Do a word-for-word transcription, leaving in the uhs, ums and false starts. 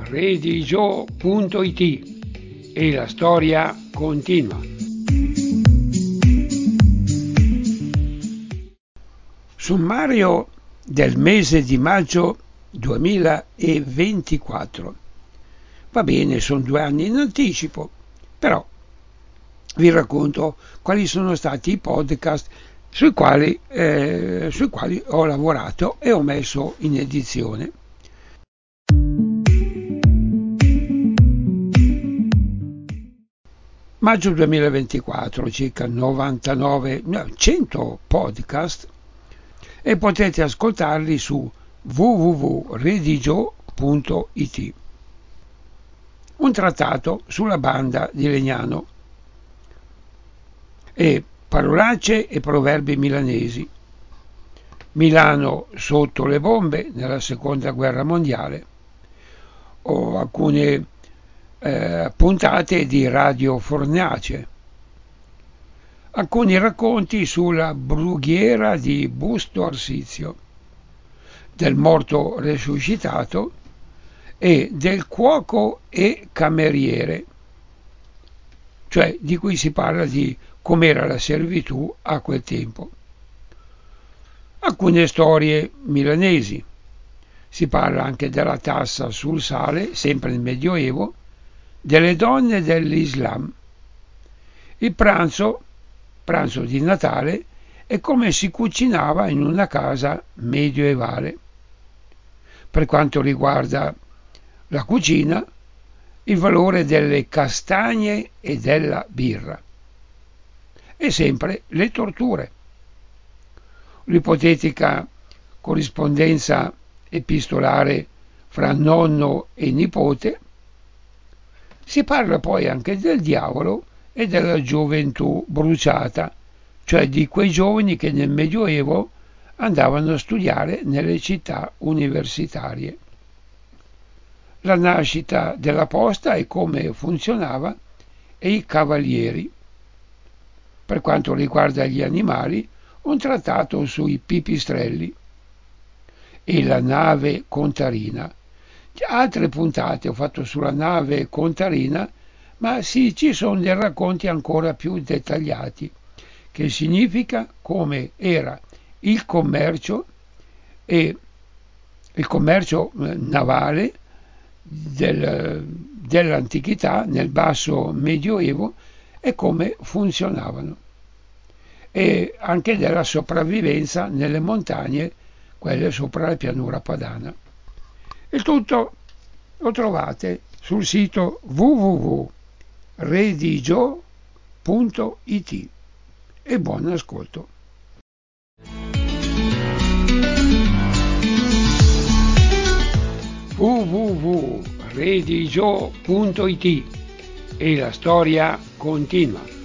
redigio punto it e la storia continua. Sommario del mese di maggio duemilaventiquattro. Va bene, sono due anni in anticipo, però vi racconto quali sono stati i podcast sui quali, eh, sui quali ho lavorato e ho messo in edizione. Maggio duemilaventiquattro, circa novantanove, no, cento podcast, e potete ascoltarli su w w w punto redigio punto it. Un trattato sulla banda di Legnano e parolacce e proverbi milanesi. Milano sotto le bombe nella seconda guerra mondiale, o alcune eh, puntate di Radio Fornace, alcuni racconti sulla brughiera di Busto Arsizio, del morto resuscitato e del cuoco e cameriere, cioè di cui si parla di com'era la servitù a quel tempo. Alcune storie milanesi, si parla anche della tassa sul sale, sempre nel Medioevo, delle donne dell'Islam. Il pranzo, pranzo di Natale, è come si cucinava in una casa medioevale. Per quanto riguarda la cucina, il valore delle castagne e della birra. E sempre le torture. L'ipotetica corrispondenza epistolare fra nonno e nipote. Si parla poi anche del diavolo e della gioventù bruciata, cioè di quei giovani che nel Medioevo andavano a studiare nelle città universitarie. La nascita della posta e come funzionava e i cavalieri. Per quanto riguarda gli animali, un trattato sui pipistrelli e la nave contarina. Altre puntate ho fatto sulla nave contarina, ma sì, ci sono dei racconti ancora più dettagliati, che significa come era il commercio e il commercio navale del, dell'antichità nel basso medioevo e come funzionavano, e anche della sopravvivenza nelle montagne, quelle sopra la pianura padana. Il tutto lo trovate sul sito w w w punto redigio punto it e buon ascolto. w w w punto redigio punto it e la storia continua.